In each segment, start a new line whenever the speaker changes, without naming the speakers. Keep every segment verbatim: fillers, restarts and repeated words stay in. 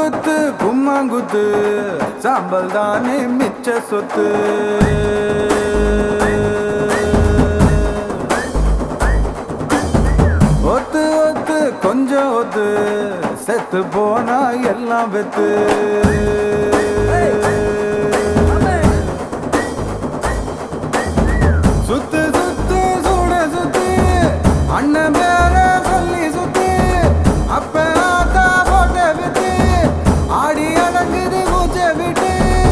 குத்து கும்மாங்குத்து சாம்பல் தானே மிச்ச சொத்து ஒத்து ஒத்து கொஞ்சம் ஒத்து செத்து போனா எல்லாம் வெத்து சுத்து சுத்து சூட சுத்து அண்ணன் மேல சொல்லி சுத்து அப்ப ஆத்தா போட்ட விட்டு ஆடி அடங்குது மூச்ச விட்டு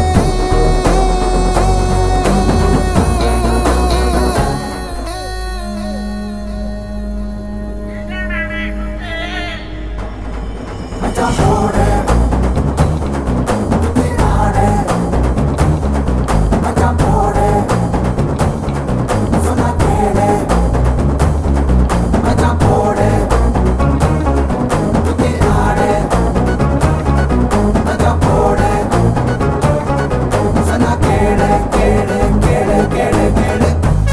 மச்சான் போடு சுத்தி ஆடு மச்சான் போடு சொன்னா கேளு மச்சான் போடு சுத்தி ஆடு மச்சான் போடு சொன்னா கேளு கேளு கேளு கேளு கேளு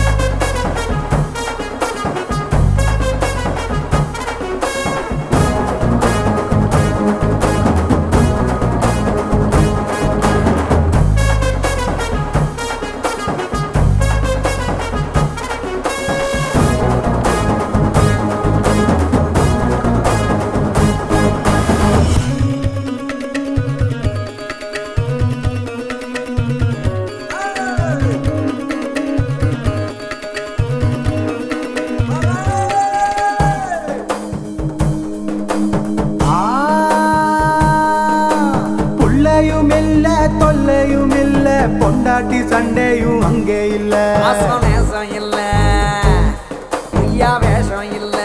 தொல்லையும் இல்ல பொண்டாட்டி சண்டையும் அங்கே இல்ல
நேசம் இல்ல ஐயா வேஷம் இல்ல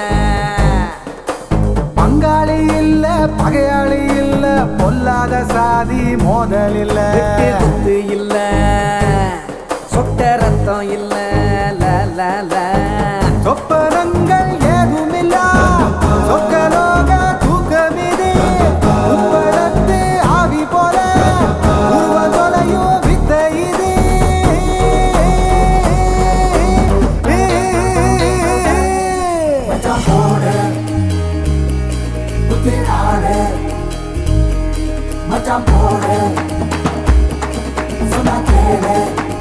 பங்காளி இல்ல பகையாளி இல்ல பொல்லாத சாதி மோதல் இல்ல
குத்து இல்ல சொட்ட ரத்தம் இல்ல ல ல ல
சொப்பனங்கள் ஏதும் இல்ல சொக்கலோக தூக்கமிது உப்பளத்து ஆவி போல உருவதொலையோ வித்த இது மச்சான் போடு குத்தி ஆடு மச்சான் போடு சொன்னா கேளு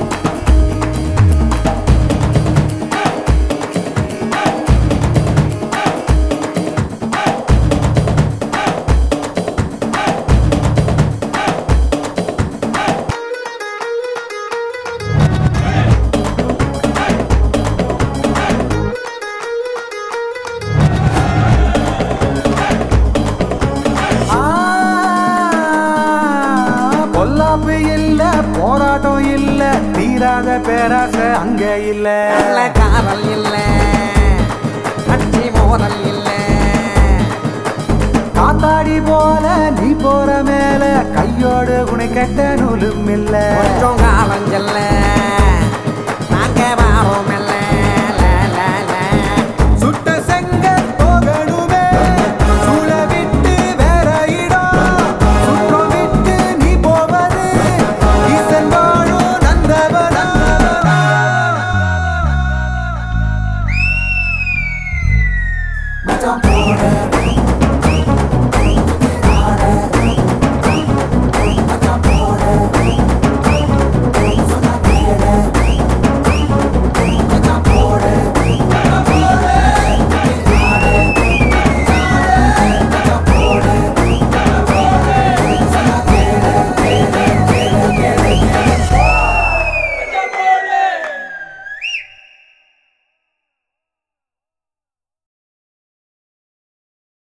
பொல்லாப்பு இல்ல போராட்டம் இல்ல தீராத பேராசை அங்க இல்ல
காதல் இல்ல கட்சி மோதல் இல்ல
காத்தாடி போல நீ போற மேல கையோடு உனை கெட்ட நூலும் இல்ல
கொஞ்சம் காலம் செல்ல நாங்க வாரோம் இல்ல ல ல ல
சுட்ட செங்க போகணுமே சூழ விட்டு வேற இடம் சுற்றம் விட்டு நீ போவது ஈசன் வாழும் நந்தவனா மச்சான் போடு